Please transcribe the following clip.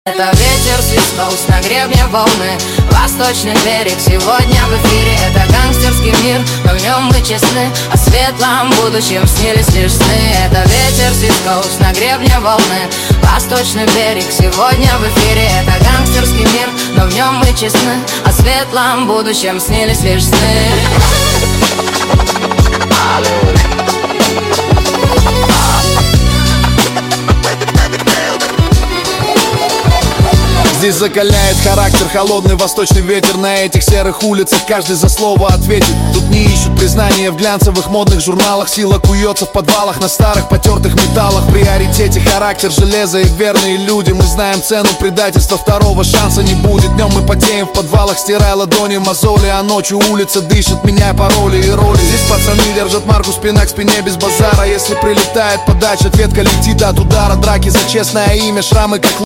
Это ветер свистнул на гребне волны. Восточный берег сегодня в эфире. Это гангстерский мир, но в нем мы честны. О светлом будущем снились лишь сны. Это ветер свистнул на гребне волны. Восточный берег сегодня в эфире. Это гангстерский мир, но в нем мы честны. О светлом будущем снились лишь сны. Здесь закаляет характер холодный восточный ветер. На этих серых улицах каждый за слово ответит. Тут не ищут признания в глянцевых модных журналах. Сила куется в подвалах на старых потертых металлах. В приоритете характер, железо и верные люди. Мы знаем цену предательства, второго шанса не будет. Днем мы потеем в подвалах, стирая ладони мозоли. А ночью улица дышит, меняя пароли и роли. Здесь пацаны держат марку спина к спине без базара. Если прилетает подача, ответка летит от удара. Драки за честное имя, шрамы как